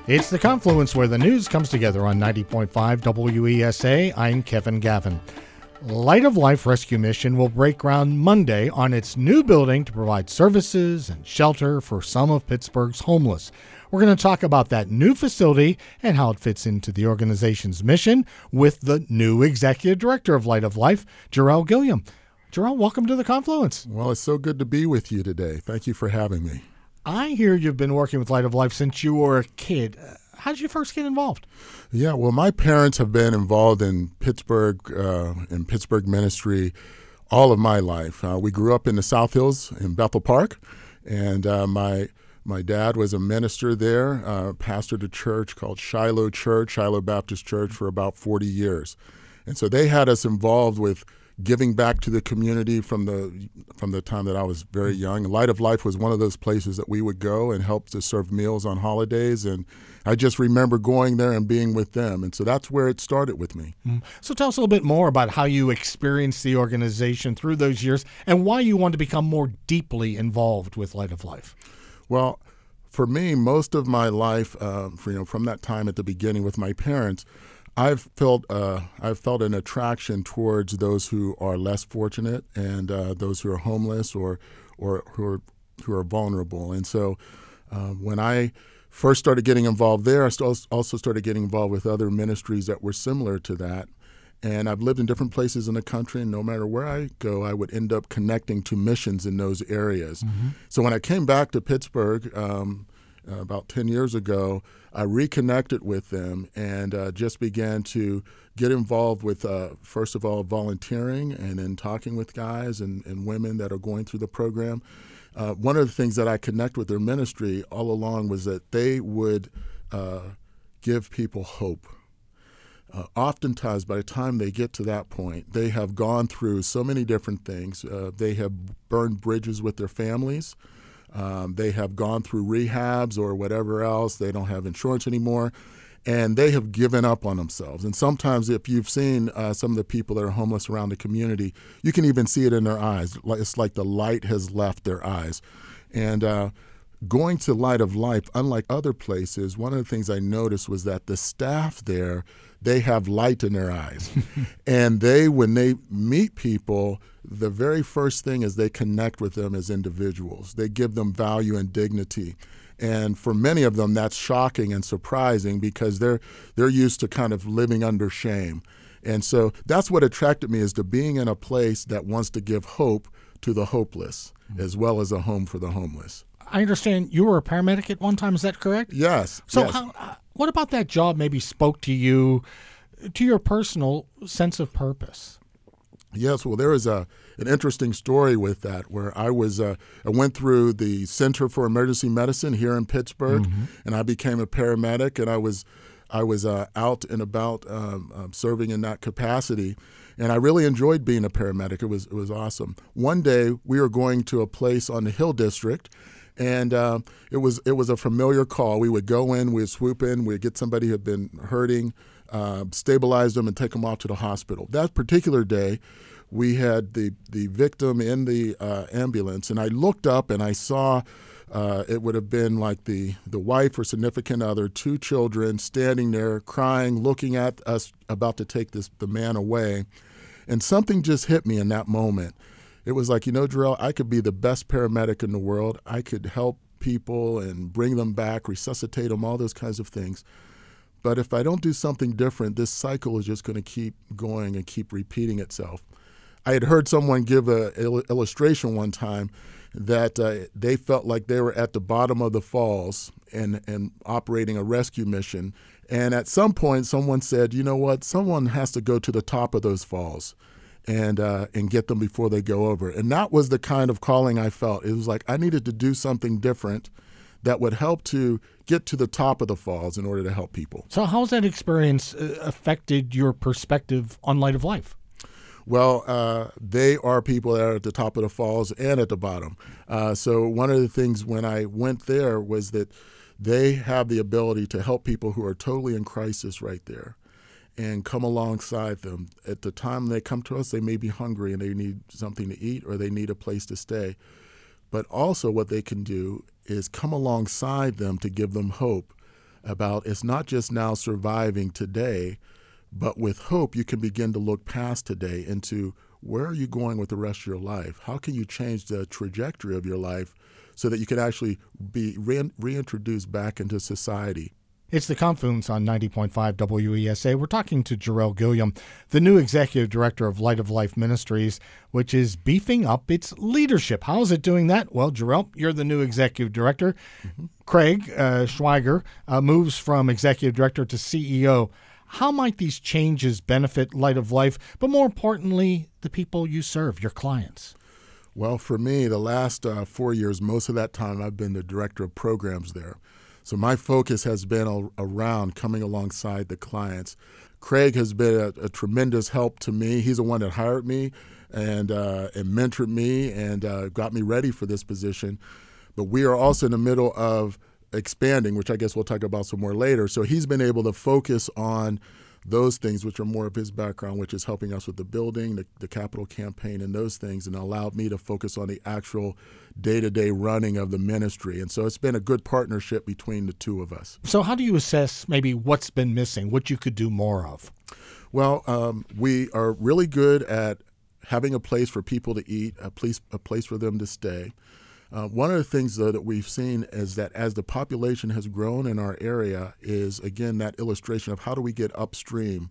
It's the confluence where the news comes together on 90.5 WESA. I'm Kevin Gavin. Light of Life Rescue Mission will break ground Monday on its new building to provide services and shelter for some of Pittsburgh's homeless. We're going to talk about that new facility and how it fits into the organization's mission with the new executive director of Light of Life, Jarrell Gilliam. Jarrell, welcome to the confluence. Well, it's so good to be with you today. Thank you for having me. I hear you've been working with Light of Life since you were a kid. How did you first get involved? Yeah, well, my parents have been involved in Pittsburgh ministry all of my life. We grew up in the South Hills in Bethel Park, and my dad was a minister there, pastored a church called Shiloh Baptist Church, for about 40 years. And so they had us involved with giving back to the community from the time that I was very young. Light of Life was one of those places that we would go and help to serve meals on holidays, and I just remember going there and being with them, and so that's where it started with me. So tell us a little bit more about how you experienced the organization through those years and why you wanted to become more deeply involved with Light of Life. Well, for me, most of my life, from that time at the beginning with my parents, I've felt an attraction towards those who are less fortunate and those who are homeless or who are vulnerable. And so when I first started getting involved there, I also started getting involved with other ministries that were similar to that. And I've lived in different places in the country, and no matter where I go, I would end up connecting to missions in those areas. Mm-hmm. So when I came back to Pittsburgh about 10 years ago, I reconnected with them and just began to get involved with, first of all, volunteering and then talking with guys and women that are going through the program. One of the things that I connect with their ministry all along was that they would give people hope. Oftentimes, by the time they get to that point, they have gone through so many different things. They have burned bridges with their families. They have gone through rehabs or whatever else. They don't have insurance anymore, and they have given up on themselves. And sometimes if you've seen some of the people that are homeless around the community, you can even see it in their eyes. It's like the light has left their eyes. And going to Light of Life, unlike other places, one of the things I noticed was that the staff there, they have light in their eyes. And when they meet people, the very first thing is they connect with them as individuals. They give them value and dignity. And for many of them, that's shocking and surprising because they're used to kind of living under shame. And so that's what attracted me, is to being in a place that wants to give hope to the hopeless, as well as a home for the homeless. I understand you were a paramedic at one time. Is that correct? Yes. So yes. What about that job maybe spoke to you, to your personal sense of purpose? Yes, well, there is an interesting story with that, where I went through the Center for Emergency Medicine here in Pittsburgh, mm-hmm. and I became a paramedic, and I was out and about serving in that capacity, and I really enjoyed being a paramedic. It was awesome. One day we were going to a place on the Hill District, and it was a familiar call. We would go in, we'd swoop in, we'd get somebody who had been hurting, stabilize them, and take them off to the hospital. That particular day, we had the victim in the ambulance, and I looked up and I saw it would have been like the wife or significant other, 2 children standing there crying, looking at us, about to take the man away. And something just hit me in that moment. It was like, Jarrell, I could be the best paramedic in the world. I could help people and bring them back, resuscitate them, all those kinds of things. But if I don't do something different, this cycle is just going to keep going and keep repeating itself. I had heard someone give an illustration one time that they felt like they were at the bottom of the falls and operating a rescue mission. And at some point, someone said, you know what, someone has to go to the top of those falls and get them before they go over. And that was the kind of calling I felt. It was like I needed to do something different that would help to get to the top of the falls in order to help people. So how's that experience affected your perspective on Light of Life? Well, they are people that are at the top of the falls and at the bottom. So one of the things when I went there was that they have the ability to help people who are totally in crisis right there and come alongside them. At the time they come to us, they may be hungry and they need something to eat or they need a place to stay. But also what they can do is come alongside them to give them hope about it's not just now surviving today, but with hope you can begin to look past today into where are you going with the rest of your life? How can you change the trajectory of your life so that you can actually be reintroduced back into society? It's the Confluence on 90.5 WESA. We're talking to Jarrell Gilliam, the new executive director of Light of Life Ministries, which is beefing up its leadership. How is it doing that? Well, Jarrell, you're the new executive director. Mm-hmm. Craig Schweiger moves from executive director to CEO. How might these changes benefit Light of Life, but more importantly, the people you serve, your clients? Well, for me, the last 4 years, most of that time, I've been the director of programs there. So my focus has been around coming alongside the clients. Craig has been a tremendous help to me. He's the one that hired me and mentored me and got me ready for this position. But we are also in the middle of expanding, which I guess we'll talk about some more later. So he's been able to focus on those things which are more of his background, which is helping us with the building, the capital campaign, and those things, and allowed me to focus on the actual day-to-day running of the ministry. And so it's been a good partnership between the two of us. So how do you assess maybe what's been missing, what you could do more of? Well, we are really good at having a place for people to eat, a place for them to stay. One of the things, though, that we've seen is that as the population has grown in our area is, again, that illustration of how do we get upstream.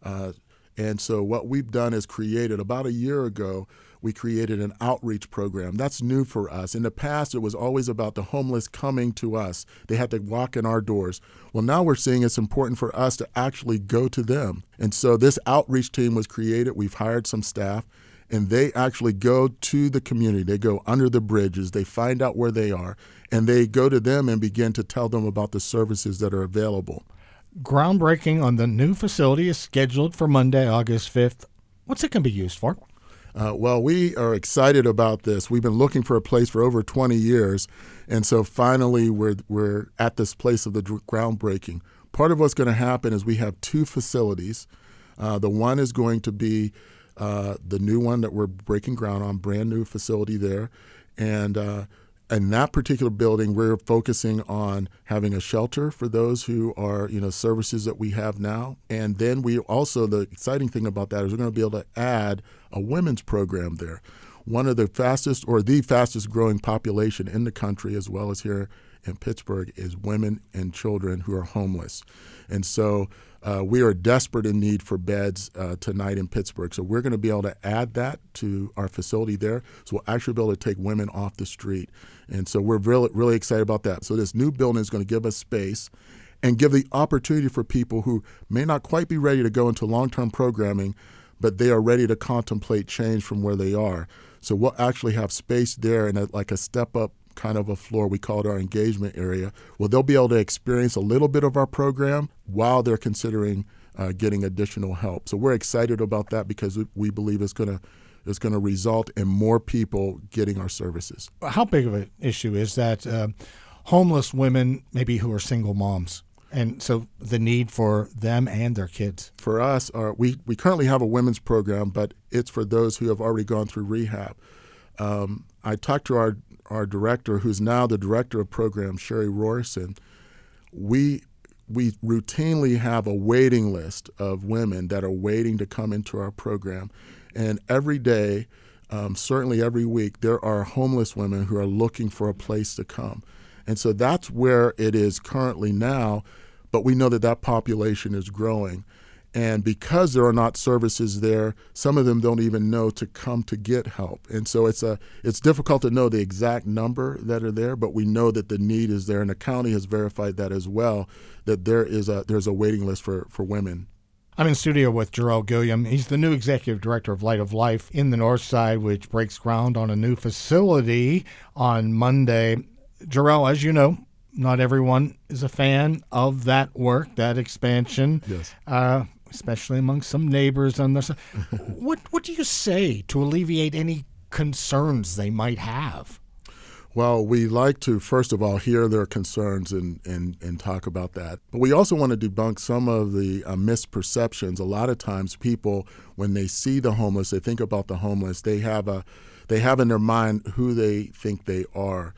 And so what we've done is created, about a year ago, we created an outreach program. That's new for us. In the past, it was always about the homeless coming to us. They had to walk in our doors. Well, now we're seeing it's important for us to actually go to them. And so this outreach team was created. We've hired some staff. And they actually go to the community. They go under the bridges. They find out where they are. And they go to them and begin to tell them about the services that are available. Groundbreaking on the new facility is scheduled for Monday, August 5th. What's it going to be used for? Well, we are excited about this. We've been looking for a place for over 20 years. And so finally, we're at this place of the groundbreaking. Part of what's going to happen is we have two facilities. The one is going to be the new one that we're breaking ground on, brand new facility there. And in that particular building, we're focusing on having a shelter for those who are, services that we have now. And then we also, the exciting thing about that is we're going to be able to add a women's program there. One of the fastest growing population in the country, as well as here in Pittsburgh, is women and children who are homeless. And so we are desperate in need for beds tonight in Pittsburgh. So we're going to be able to add that to our facility there. So we'll actually be able to take women off the street. And so we're really, really excited about that. So this new building is going to give us space and give the opportunity for people who may not quite be ready to go into long-term programming, but they are ready to contemplate change from where they are. So we'll actually have space there and like a step-up kind of a floor. We call it our engagement area. Well, they'll be able to experience a little bit of our program while they're considering getting additional help. So we're excited about that because we believe it's going to result in more people getting our services. How big of an issue is that homeless women, maybe who are single moms, and so the need for them and their kids? For us, we currently have a women's program, but it's for those who have already gone through rehab. I talked to our director, who's now the director of programs, Sherry Rorson. We routinely have a waiting list of women that are waiting to come into our program. And every day, certainly every week, there are homeless women who are looking for a place to come. And so that's where it is currently now, but we know that population is growing. And because there are not services there, some of them don't even know to come to get help. And so it's difficult to know the exact number that are there, but we know that the need is there. And the county has verified that as well, that there's a waiting list for women. I'm in studio with Jarrell Gilliam. He's the new executive director of Light of Life in the North Side, which breaks ground on a new facility on Monday. Jarrell, as you know, not everyone is a fan of that work, that expansion. Yes. Especially among some neighbors on the side. What do you say to alleviate any concerns they might have? Well, we like to, first of all, hear their concerns and talk about that. But we also want to debunk some of the misperceptions. A lot of times people, when they see the homeless, they think about the homeless, they have in their mind who they think they are.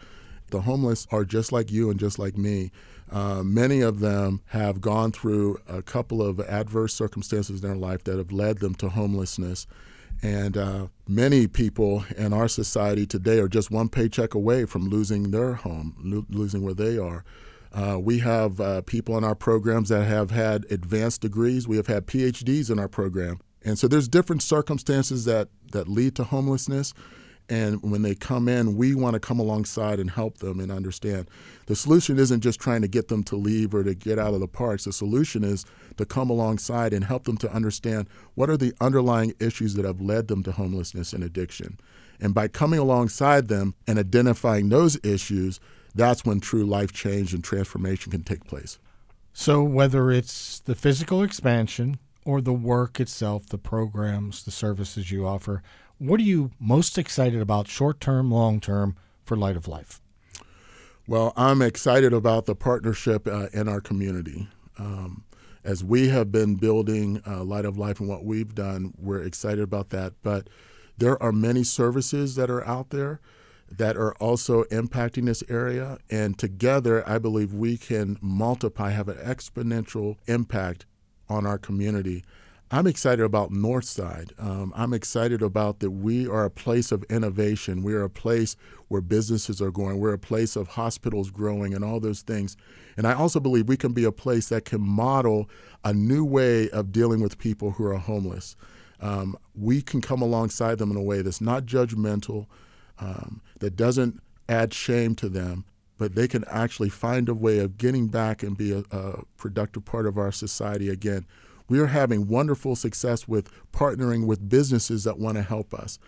The homeless are just like you and just like me. Many of them have gone through a couple of adverse circumstances in their life that have led them to homelessness. And many people in our society today are just one paycheck away from losing their home, losing where they are. We have people in our programs that have had advanced degrees. We have had PhDs in our program. And so there's different circumstances that lead to homelessness. And when they come in, we want to come alongside and help them and understand. The solution isn't just trying to get them to leave or to get out of the parks. The solution is to come alongside and help them to understand what are the underlying issues that have led them to homelessness and addiction. And by coming alongside them and identifying those issues, that's when true life change and transformation can take place. So whether it's the physical expansion or the work itself, the programs, the services you offer, what are you most excited about short-term, long-term for Light of Life? Well, I'm excited about the partnership in our community. As we have been building Light of Life and what we've done, we're excited about that. But there are many services that are out there that are also impacting this area. And together, I believe we can multiply, have an exponential impact on our community. I'm excited about Northside. I'm excited about that we are a place of innovation. We are a place where businesses are going. We're a place of hospitals growing and all those things. And I also believe we can be a place that can model a new way of dealing with people who are homeless. We can come alongside them in a way that's not judgmental, that doesn't add shame to them, but they can actually find a way of getting back and be a productive part of our society again. We are having wonderful success with partnering with businesses that want to help us.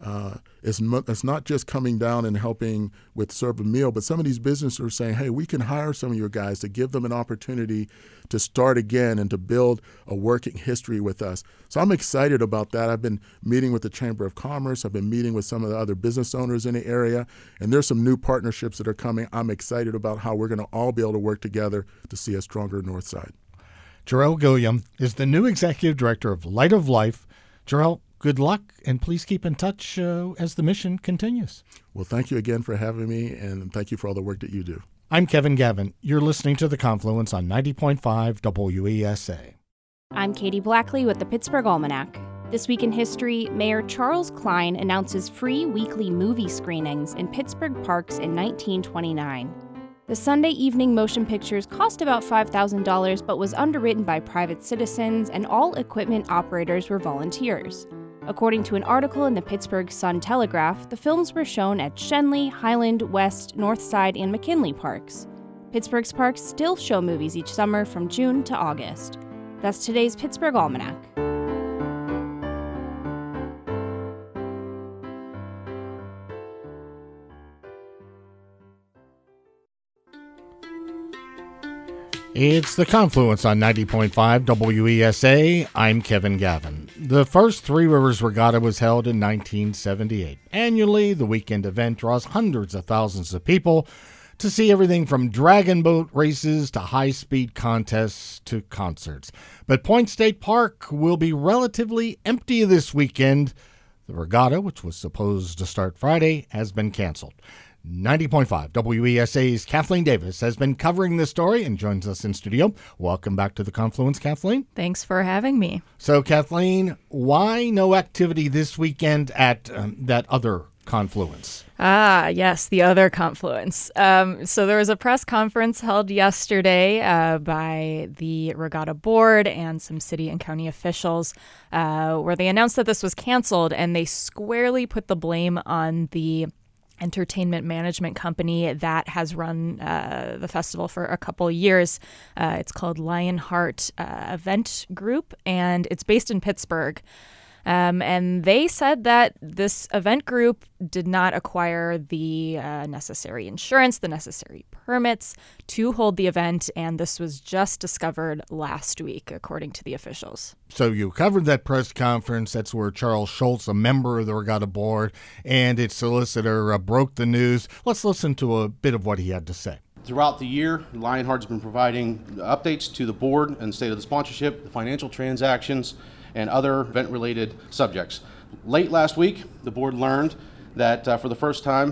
It's not just coming down and helping with serve a meal, but some of these businesses are saying, hey, we can hire some of your guys to give them an opportunity to start again and to build a working history with us. So I'm excited about that. I've been meeting with the Chamber of Commerce. I've been meeting with some of the other business owners in the area, and there's some new partnerships that are coming. I'm excited about how we're going to all be able to work together to see a stronger Northside. Jarrell Gilliam is the new executive director of Light of Life. Jarrell, good luck, and please keep in touch as the mission continues. Well, thank you again for having me, and thank you for all the work that you do. I'm Kevin Gavin. You're listening to The Confluence on 90.5 WESA. I'm Katie Blackley with the Pittsburgh Almanac. This week in history, Mayor Charles Klein announces free weekly movie screenings in Pittsburgh parks in 1929. The Sunday evening motion pictures cost about $5,000 but was underwritten by private citizens, and all equipment operators were volunteers. According to an article in the Pittsburgh Sun-Telegraph, the films were shown at Schenley, Highland, West, Northside, and McKinley parks. Pittsburgh's parks still show movies each summer from June to August. That's today's Pittsburgh Almanac. It's The Confluence on 90.5 WESA. I'm Kevin Gavin. The first Three Rivers Regatta was held in 1978. Annually, the weekend event draws hundreds of thousands of people to see everything from dragon boat races to high-speed contests to concerts. But Point State Park will be relatively empty this weekend. The regatta, which was supposed to start Friday, has been canceled. 90.5 WESA's Kathleen Davis has been covering this story and joins us in studio. Welcome back to The Confluence, Kathleen. Thanks for having me. So, Kathleen, why no activity this weekend at that other confluence? Yes, the other confluence. So there was a press conference held yesterday by the Regatta Board and some city and county officials where they announced that this was canceled, and they squarely put the blame on the entertainment management company that has run the festival for a couple of years. It's called Lionheart Event Group, and it's based in Pittsburgh. And they said that this event group did not acquire the necessary insurance, the necessary permits to hold the event, and this was just discovered last week, according to the officials. So you covered that press conference. That's where Charles Schultz, a member of the Regatta Board, and its solicitor broke the news. Let's listen to a bit of what he had to say. Throughout the year, Lionheart's been providing updates to the board and the state of the sponsorship, the financial transactions, and other event-related subjects. Late last week, the board learned that for the first time,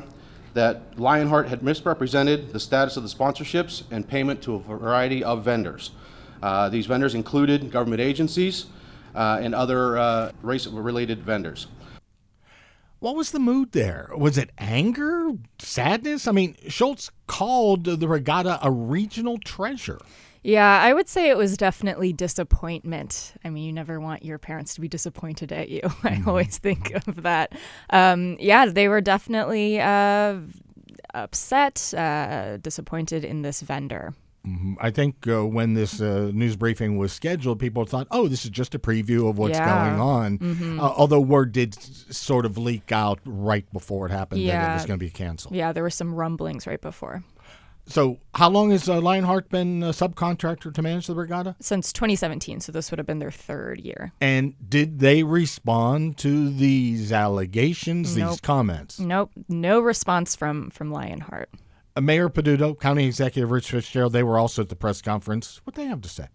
that Lionheart had misrepresented the status of the sponsorships and payment to a variety of vendors. These vendors included government agencies and other race-related vendors. What was the mood there? Was it anger, sadness? I mean, Schultz called the regatta a regional treasure. Yeah, I would say it was definitely disappointment. I mean, you never want your parents to be disappointed at you. I always think of that. Yeah, they were definitely upset, disappointed in this vendor. I think when this news briefing was scheduled, people thought, oh, this is just a preview of what's going on. Although word did sort of leak out right before it happened that it was going to be canceled. Yeah, there were some rumblings right before. So how long has Lionheart been a subcontractor to manage the regatta? Since 2017, so this would have been their third year. And did they respond to these allegations, these comments? Nope, no response from Lionheart. Mayor Peduto, County Executive Rich Fitzgerald, they were also at the press conference. What do they have to say?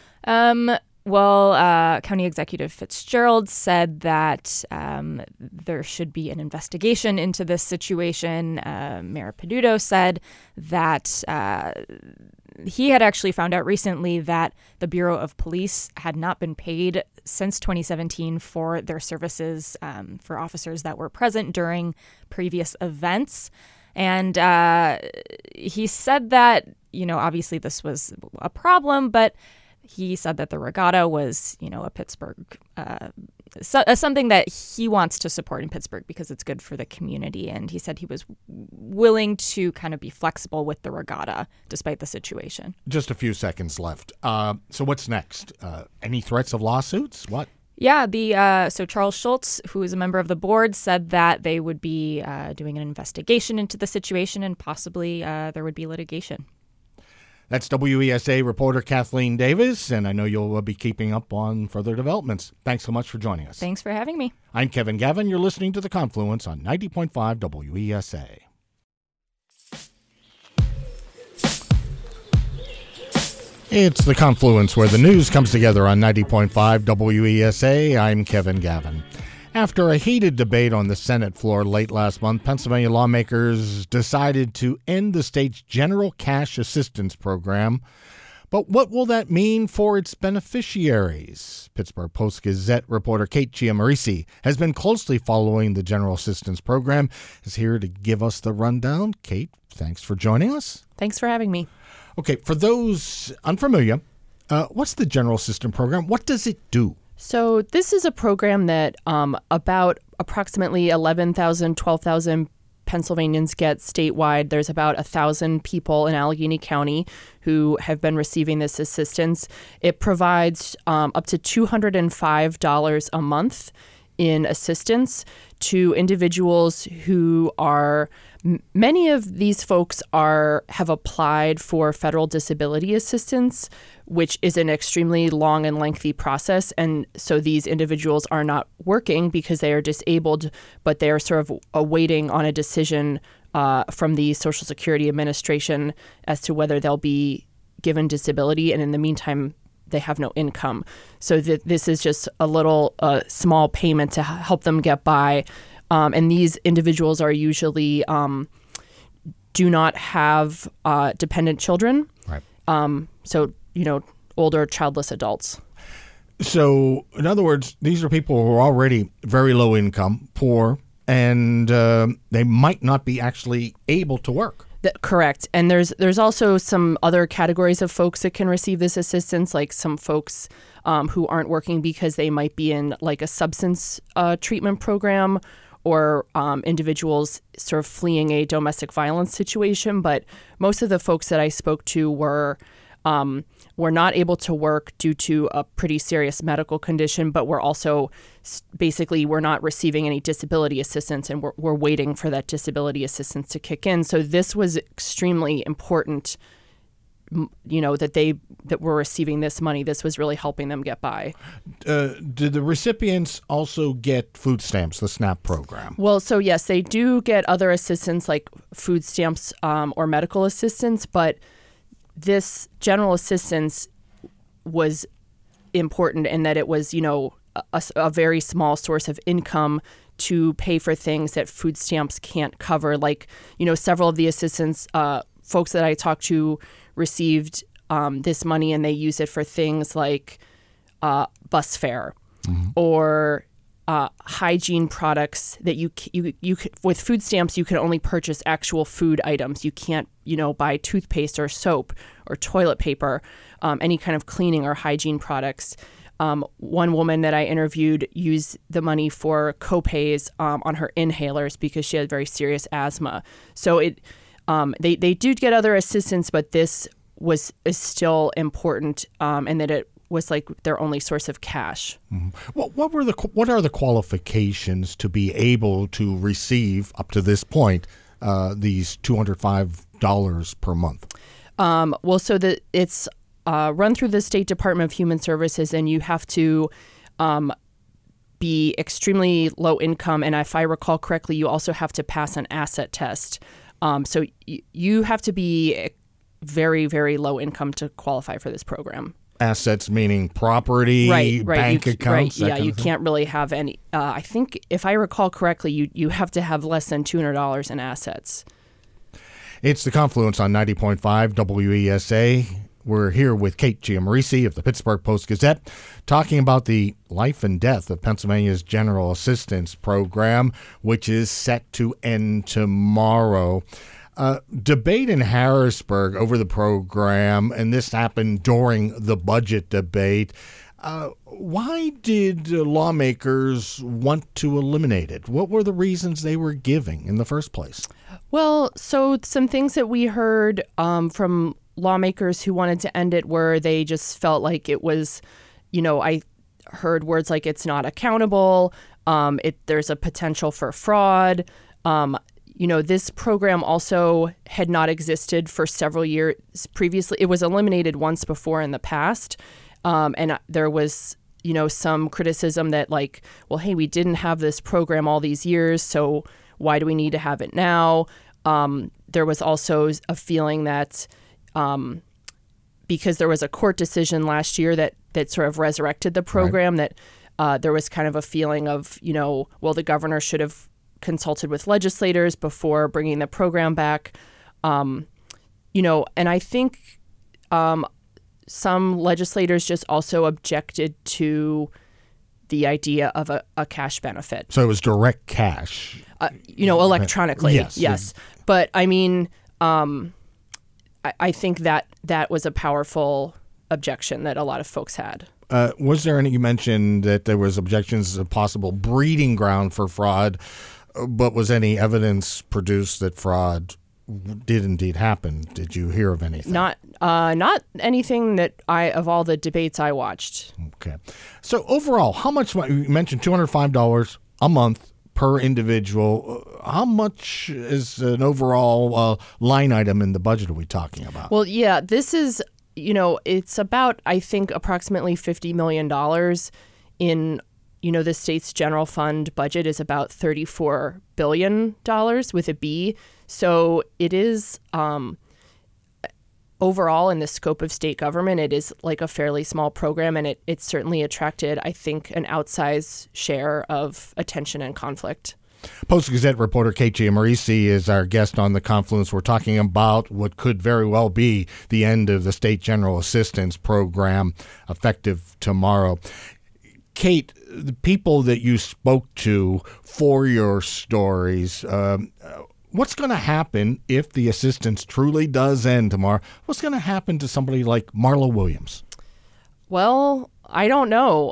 Well, County Executive Fitzgerald said that there should be an investigation into this situation. Mayor Peduto said that he had actually found out recently that the Bureau of Police had not been paid since 2017 for their services for officers that were present during previous events. And he said that, obviously this was a problem, but he said that the regatta was, a Pittsburgh, something that he wants to support in Pittsburgh because it's good for the community. And he said he was willing to kind of be flexible with the regatta despite the situation. Just a few seconds left. So what's next? Any threats of lawsuits? What? Yeah, so Charles Schultz, who is a member of the board, said that they would be doing an investigation into the situation and possibly there would be litigation. That's WESA reporter Kathleen Davis, and I know you'll be keeping up on further developments. Thanks so much for joining us. Thanks for having me. I'm Kevin Gavin. You're listening to The Confluence on 90.5 WESA. It's The Confluence, where the news comes together on 90.5 WESA. I'm Kevin Gavin. After a heated debate on the Senate floor late last month, Pennsylvania lawmakers decided to end the state's General Cash Assistance Program. But what will that mean for its beneficiaries? Pittsburgh Post-Gazette reporter Kate Chiamarisi has been closely following the General Assistance Program, is here to give us the rundown. Kate, thanks for joining us. Thanks for having me. Okay, for those unfamiliar, what's the General Assistance Program? What does it do? So this is a program that about approximately 11,000, 12,000 Pennsylvanians get statewide. There's about 1,000 people in Allegheny County who have been receiving this assistance. It provides up to $205 a month in assistance to individuals who are, many of these folks have applied for federal disability assistance, which is an extremely long and lengthy process. And so these individuals are not working because they are disabled, but they are sort of awaiting on a decision from the Social Security Administration as to whether they'll be given disability. And in the meantime, they have no income. So this is just a little small payment to help them get by. And these individuals are usually do not have dependent children. Right. So, older childless adults. So, in other words, these are people who are already very low income, poor, and they might not be actually able to work. Correct. And there's also some other categories of folks that can receive this assistance, like some folks who aren't working because they might be in like a substance treatment program, or individuals sort of fleeing a domestic violence situation. But most of the folks that I spoke to were not able to work due to a pretty serious medical condition, but we're also basically we're not receiving any disability assistance, and we're waiting for that disability assistance to kick in. So this was extremely important, that we're receiving this money. This was really helping them get by. Did the recipients also get food stamps, the SNAP program? Well, so yes, they do get other assistance like food stamps or medical assistance, but this general assistance was important in that it was, a very small source of income to pay for things that food stamps can't cover. Like, several of the assistance folks that I talked to received this money, and they use it for things like bus fare or hygiene products that you with food stamps, you can only purchase actual food items. You can't, buy toothpaste or soap or toilet paper, any kind of cleaning or hygiene products. One woman that I interviewed used the money for co-pays on her inhalers because she had very serious asthma. So they do get other assistance, but this is still important, and that it was like their only source of cash. Well, what are the qualifications to be able to receive up to this point these $205 per month? So it's run through the State Department of Human Services, and you have to be extremely low income, and if I recall correctly, you also have to pass an asset test. So you have to be very, very low income to qualify for this program. Assets meaning property, right, bank accounts? Right, yeah, you can't really have any. I think, if I recall correctly, you have to have less than $200 in assets. It's The Confluence on 90.5 WESA. We're here with Kate Giammarese of the Pittsburgh Post-Gazette, talking about the life and death of Pennsylvania's General Assistance Program, which is set to end tomorrow. Debate in Harrisburg over the program, and this happened during the budget debate. Why did lawmakers want to eliminate it? What were the reasons they were giving in the first place? Well, so some things that we heard from lawmakers who wanted to end it were they just felt like it was, I heard words like it's not accountable, there's a potential for fraud. This program also had not existed for several years previously. It was eliminated once before in the past. And there was, some criticism that like, well, hey, we didn't have this program all these years, so why do we need to have it now? There was also a feeling that because there was a court decision last year that sort of resurrected the program, right, that there was kind of a feeling of, well, the governor should have consulted with legislators before bringing the program back. And I think some legislators just also objected to the idea of a cash benefit. So it was direct cash. Electronically. Yes. But I mean, I think that was a powerful objection that a lot of folks had. Was there any, you mentioned that there was objections of possible breeding ground for fraud, but was any evidence produced that fraud did indeed happen? Did you hear of anything? Not anything that of all the debates I watched. Okay. So overall, how much, you mentioned $205 a month per individual. How much is an overall line item in the budget are we talking about? Well, yeah, this is, it's about, I think, approximately $50 million in, the state's general fund budget is about $34 billion with a B. So it is, overall in the scope of state government, it is like a fairly small program, and it certainly attracted, I think, an outsized share of attention and conflict. Post-Gazette reporter Kate Giammarese is our guest on The Confluence. We're talking about what could very well be the end of the State General Assistance Program, effective tomorrow. Kate, the people that you spoke to for your stories, what's going to happen if the assistance truly does end tomorrow? What's going to happen to somebody like Marla Williams? Well, I don't know.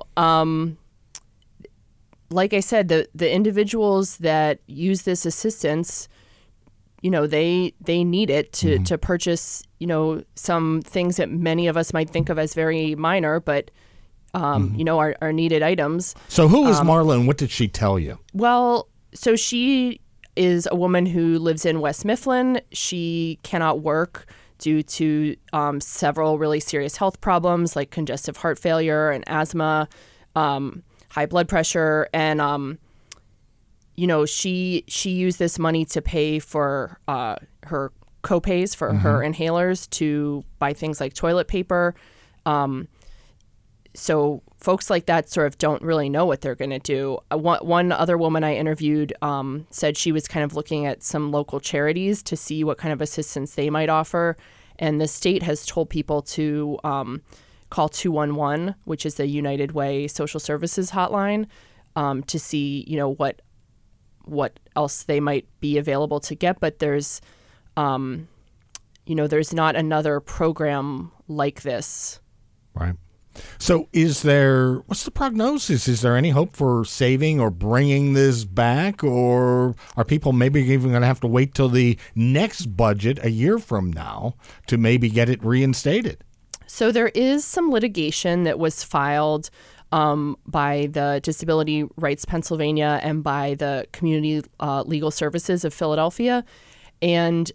Like I said, the individuals that use this assistance, they need it to purchase, some things that many of us might think of as very minor, but are needed items. So who is Marla, and what did she tell you? Well, so she is a woman who lives in West Mifflin. She cannot work due to several really serious health problems like congestive heart failure and asthma, high blood pressure, and she used this money to pay for her co-pays for her inhalers, to buy things like toilet paper. so folks like that sort of don't really know what they're going to do. One other woman I interviewed said she was kind of looking at some local charities to see what kind of assistance they might offer. And the state has told people to call 211, which is the United Way Social Services hotline, to see, what else they might be available to get. But there's there's not another program like this. Right. So what's the prognosis? Is there any hope for saving or bringing this back, or are people maybe even going to have to wait till the next budget a year from now to maybe get it reinstated? So there is some litigation that was filed by the Disability Rights Pennsylvania and by the Community Legal Services of Philadelphia. And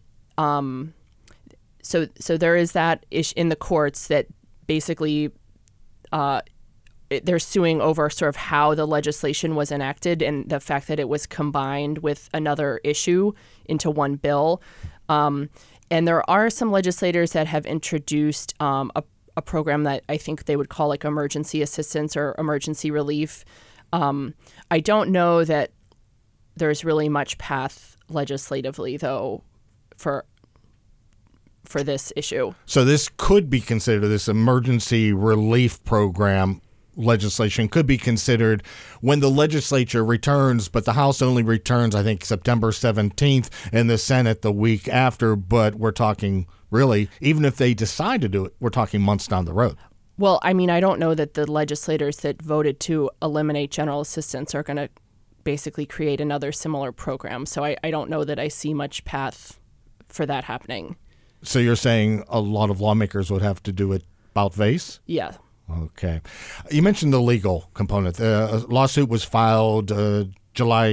so there is that issue in the courts that basically they're suing over sort of how the legislation was enacted and the fact that it was combined with another issue into one bill. And there are some legislators that have introduced a program that I think they would call like emergency assistance or emergency relief. I don't know that there's really much path legislatively, though, for this issue. So this could be considered, this emergency relief program legislation could be considered when the legislature returns, but the House only returns, I think, September 17th and the Senate the week after. But we're talking really, even if they decide to do it, we're talking months down the road. Well, I mean, I don't know that the legislators that voted to eliminate general assistance are going to basically create another similar program. So I don't know that I see much path for that happening. So you're saying a lot of lawmakers would have to do it about face? Yeah. Okay. You mentioned the legal component. A lawsuit was filed on the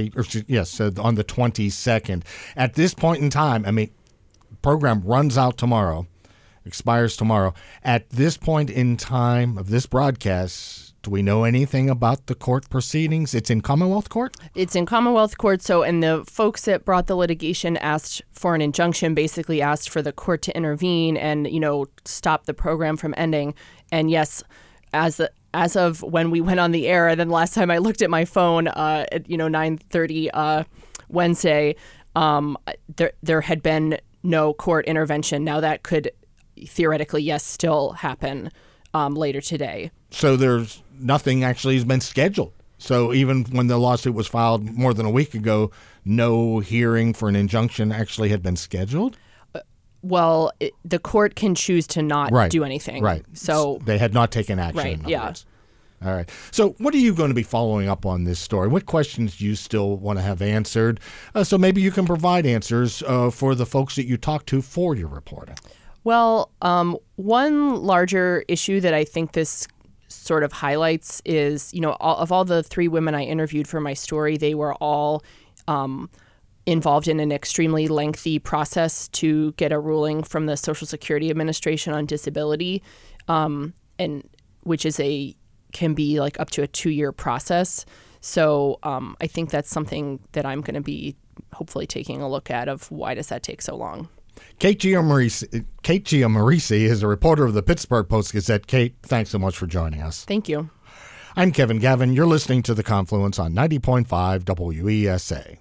22nd. At this point in time, I mean, program runs out tomorrow, expires tomorrow. At this point in time of this broadcast, do we know anything about the court proceedings? It's in Commonwealth Court? It's in Commonwealth Court. So, and the folks that brought the litigation asked for an injunction, basically asked for the court to intervene and, stop the program from ending. And yes, as of when we went on the air, and then last time I looked at my phone at 9:30 Wednesday, there had been no court intervention. Now that could theoretically, yes, still happen later today. So there's nothing actually has been scheduled. So even when the lawsuit was filed more than a week ago, no hearing for an injunction actually had been scheduled? Well, the court can choose to not do anything. Right. So they had not taken action. Right, yeah. Words. All right. So what are you going to be following up on this story? What questions do you still want to have answered? So maybe you can provide answers for the folks that you talk to for your reporting. Well, one larger issue that I think this sort of highlights is, of all the three women I interviewed for my story, they were all involved in an extremely lengthy process to get a ruling from the Social Security Administration on disability, and which can be like up to a 2-year process. So I think that's something that I'm going to be hopefully taking a look at of why does that take so long. Kate Giammarese is a reporter of the Pittsburgh Post-Gazette. Kate, thanks so much for joining us. Thank you. I'm Kevin Gavin. You're listening to The Confluence on 90.5 WESA.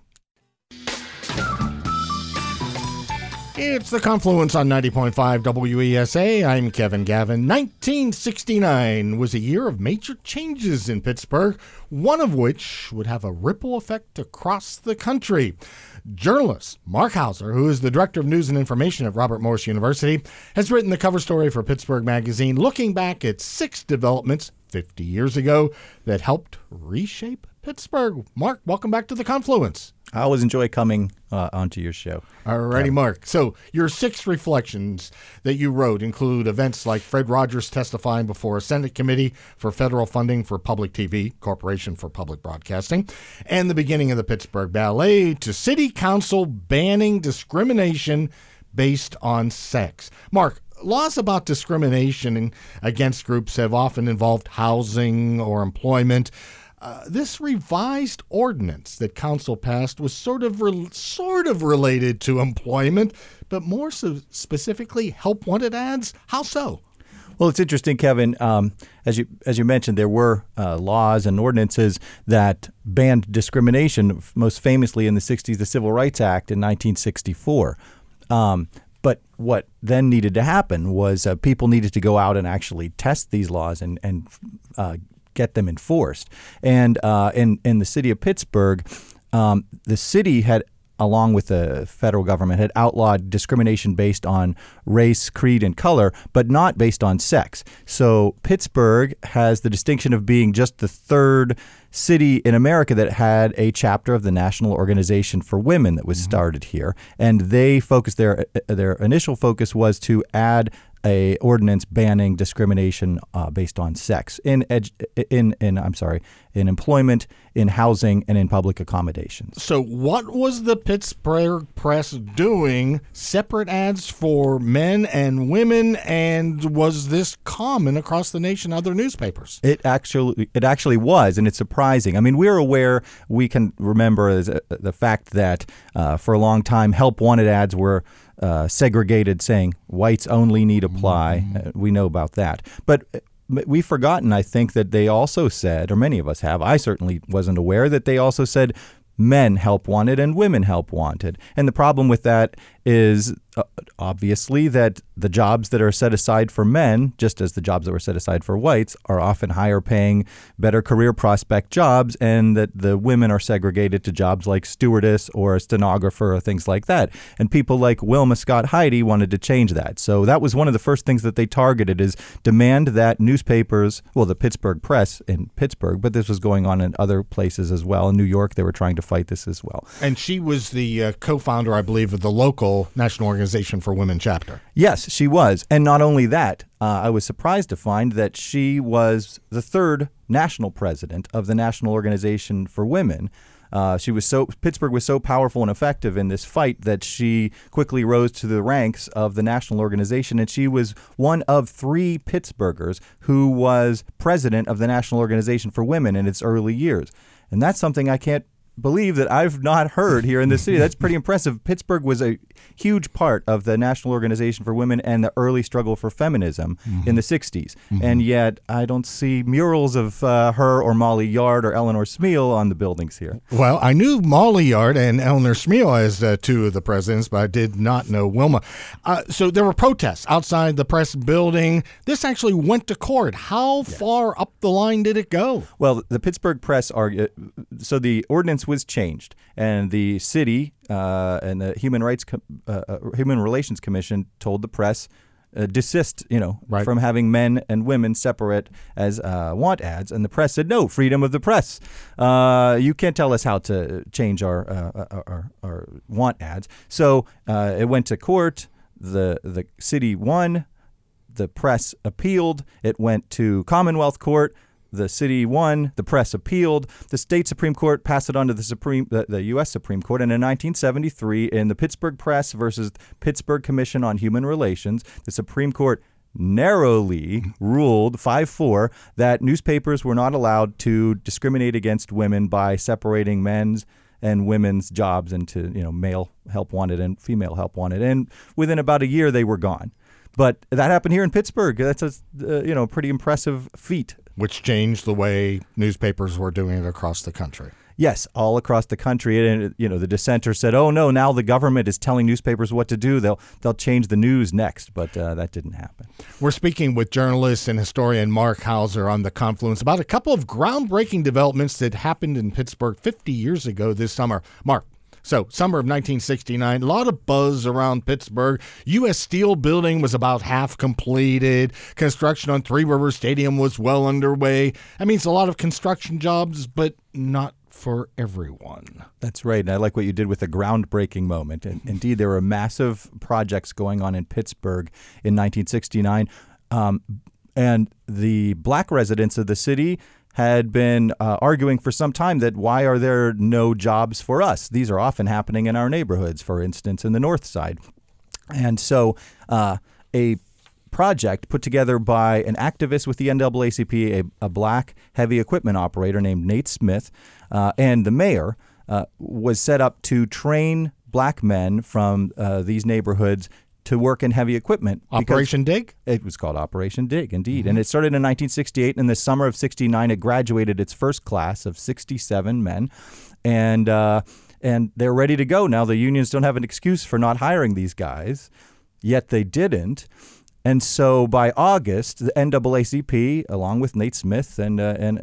It's The Confluence on 90.5 WESA. I'm Kevin Gavin. 1969 was a year of major changes in Pittsburgh, one of which would have a ripple effect across the country. Journalist Mark Hauser, who is the Director of News and Information at Robert Morris University, has written the cover story for Pittsburgh Magazine, looking back at 6 developments 50 years ago that helped reshape Pittsburgh. Mark, welcome back to The Confluence. I always enjoy coming onto your show. All righty, Mark. So your 6 reflections that you wrote include events like Fred Rogers testifying before a Senate committee for federal funding for public TV, Corporation for Public Broadcasting, and the beginning of the Pittsburgh Ballet, to City Council banning discrimination based on sex. Mark, laws about discrimination against groups have often involved housing or employment. This revised ordinance that council passed was sort of related to employment, but more so specifically help wanted ads. How so? Well, it's interesting, Kevin. As you mentioned, there were laws and ordinances that banned discrimination, most famously in the 60s, the Civil Rights Act in 1964. But what then needed to happen was people needed to go out and actually test these laws and get them enforced. And in the city of Pittsburgh, the city had, along with the federal government, had outlawed discrimination based on race, creed, and color, but not based on sex. So Pittsburgh has the distinction of being just the third city in America that had a chapter of the National Organization for Women that was started here. And they focused their initial focus was to add a ordinance banning discrimination based on sex in employment, in housing, and in public accommodations. So what was the Pittsburgh Press doing? Separate ads for men and women, and was this common across the nation, other newspapers? It actually was, and it's surprising. I mean, we can remember the fact that for a long time, help wanted ads were segregated, saying whites only need apply. We know about that. But we've forgotten, I think, that they also said, or many of us have, I certainly wasn't aware, that they also said men help wanted and women help wanted. And the problem with that is obviously that the jobs that are set aside for men, just as the jobs that were set aside for whites, are often higher paying, better career prospect jobs, and that the women are segregated to jobs like stewardess or a stenographer or things like that. And people like Wilma Scott Heide wanted to change that. So that was one of the first things that they targeted, is demand that newspapers, well, the Pittsburgh Press in Pittsburgh, but this was going on in other places as well. In New York, they were trying to fight this as well. And she was the co-founder, I believe, of the local National Organization for Women chapter. Yes, she was. And not only that, I was surprised to find that she was the third national president of the National Organization for Women. Pittsburgh was so powerful and effective in this fight that she quickly rose to the ranks of the national organization, and she was one of 3 Pittsburghers who was president of the National Organization for Women in its early years. And that's something I can't believe that I've not heard here in the city. That's pretty impressive. Pittsburgh was a huge part of the National Organization for Women and the early struggle for feminism in the 60s. And yet I don't see murals of her or Molly Yard or Eleanor Smeal on the buildings here. Well, I knew Molly Yard and Eleanor Smeal as 2 of the presidents, but I did not know Wilma. So there were protests outside the press building. This actually went to court. How far up the line did it go? Well, the Pittsburgh Press argued, so the ordinance was changed, and the city and the Human Relations Commission told the press desist, from having men and women separate as want ads, and the press said no, freedom of the press. You can't tell us how to change our want ads. So it went to court. The city won. The press appealed. It went to Commonwealth Court. The city won. The press appealed. The state Supreme Court passed it on to the U.S. Supreme Court. And in 1973, in the Pittsburgh Press versus Pittsburgh Commission on Human Relations, the Supreme Court narrowly ruled 5-4 that newspapers were not allowed to discriminate against women by separating men's and women's jobs into male help wanted and female help wanted. And within about a year, they were gone. But that happened here in Pittsburgh. That's a pretty impressive feat. Which changed the way newspapers were doing it across the country. Yes, all across the country. And the dissenters said, "Oh no, now the government is telling newspapers what to do. They'll change the news next." But that didn't happen. We're speaking with journalist and historian Mark Hauser on The Confluence about a couple of groundbreaking developments that happened in Pittsburgh 50 years ago this summer. Mark. So, summer of 1969, a lot of buzz around Pittsburgh. U.S. Steel building was about half completed. Construction on Three Rivers Stadium was well underway. That means a lot of construction jobs, but not for everyone. That's right. And I like what you did with the groundbreaking moment. And indeed, there were massive projects going on in Pittsburgh in 1969. And the black residents of the city had been arguing for some time that why are there no jobs for us? These are often happening in our neighborhoods, for instance, in the North Side. And so a project put together by an activist with the NAACP, a black heavy equipment operator named Nate Smith, and the mayor was set up to train black men from these neighborhoods to work in heavy equipment. Operation Dig? It was called Operation Dig, indeed. And it started in 1968. In the summer of 69, it graduated its first class of 67 men. And they're ready to go. Now the unions don't have an excuse for not hiring these guys, yet they didn't. And so by August, the NAACP, along with Nate Smith and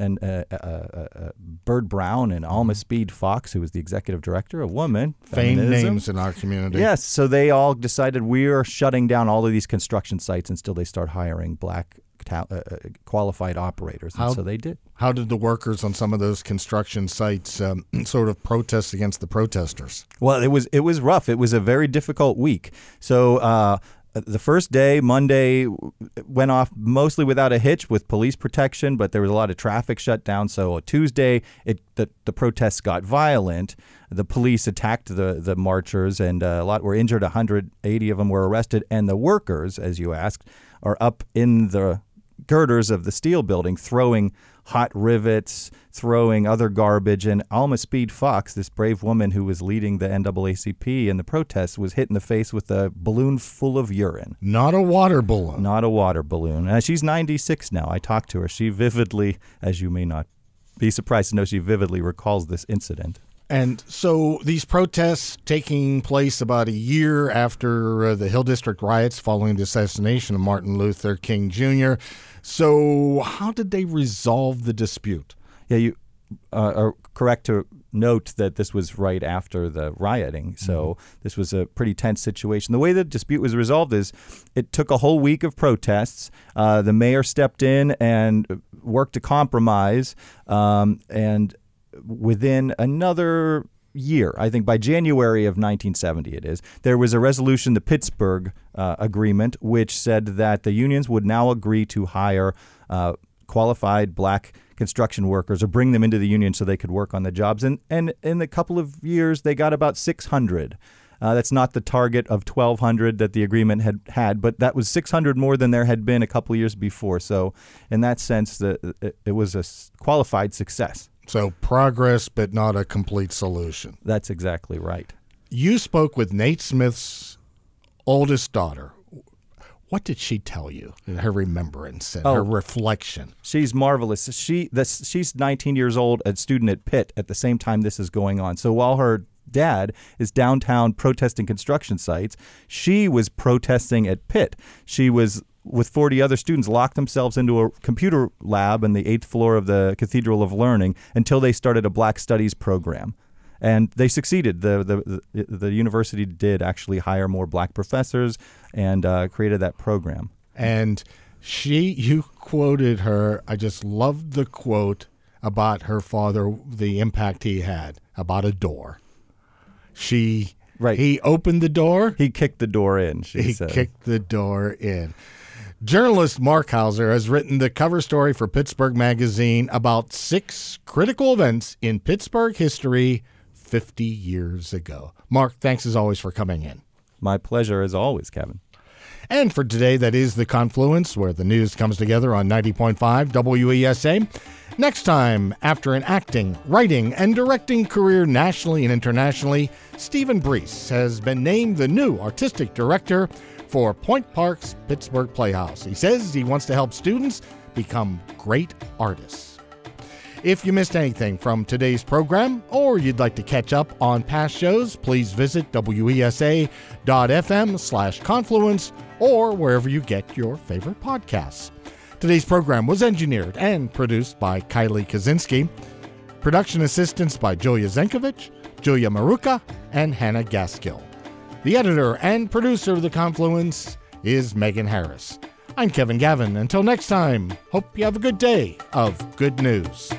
Bird Brown and Alma Speed Fox, who was the executive director, a woman. Famed feminism. names in our community. Yes, so they all decided we are shutting down all of these construction sites until they start hiring black qualified operators. And so they did. How did the workers on some of those construction sites sort of protest against the protesters? Well, it was rough. It was a very difficult week. So the first day, Monday, went off mostly without a hitch with police protection, but there was a lot of traffic shut down. So Tuesday, the protests got violent. The police attacked the marchers, and a lot were injured. 180 of them were arrested. And the workers, as you asked, are up in the girders of the steel building throwing hot rivets, throwing other garbage. And Alma Speed Fox, this brave woman who was leading the NAACP in the protests, was hit in the face with a balloon full of urine. Not a water balloon. Not a water balloon. She's 96 now. I talked to her. She vividly, as you may not be surprised to know, she vividly recalls this incident. And so these protests taking place about a year after the Hill District riots following the assassination of Martin Luther King Jr. So how did they resolve the dispute? Yeah, you are correct to note that this was right after the rioting. So this was a pretty tense situation. The way the dispute was resolved is it took a whole week of protests. The mayor stepped in and worked to compromise, and within another year, I think by January of 1970 it is, there was a resolution, the Pittsburgh Agreement, which said that the unions would now agree to hire qualified black construction workers or bring them into the union so they could work on the jobs. And in a couple of years, they got about 600. That's not the target of 1,200 that the agreement had, but that was 600 more than there had been a couple of years before. So in that sense, it was a qualified success. So progress, but not a complete solution. That's exactly right. You spoke with Nate Smith's oldest daughter. What did she tell you in her remembrance and her reflection? She's marvelous. She's 19 years old, a student at Pitt at the same time this is going on. So while her dad is downtown protesting construction sites, she was protesting at Pitt. She was with 40 other students, locked themselves into a computer lab on the 8th floor of the Cathedral of Learning until they started a Black Studies program. And they succeeded. The university did actually hire more black professors and created that program. And you quoted her. I just loved the quote about her father, the impact he had, about a door. He opened the door. He kicked the door in, He kicked the door in. Journalist Mark Hauser has written the cover story for Pittsburgh Magazine about 6 critical events in Pittsburgh history 50 years ago. Mark, thanks as always for coming in. My pleasure as always, Kevin. And for today, that is The Confluence, where the news comes together on 90.5 WESA. Next time, after an acting, writing, and directing career nationally and internationally, Stephen Brees has been named the new artistic director for Point Park's Pittsburgh Playhouse. He says he wants to help students become great artists. If you missed anything from today's program, or you'd like to catch up on past shows, please visit wesa.fm/confluence or wherever you get your favorite podcasts. Today's program was engineered and produced by Kylie Kaczynski. Production assistance by Julia Zenkovich, Julia Maruka, and Hannah Gaskill. The editor and producer of The Confluence is Megan Harris. I'm Kevin Gavin. Until next time, hope you have a good day of good news.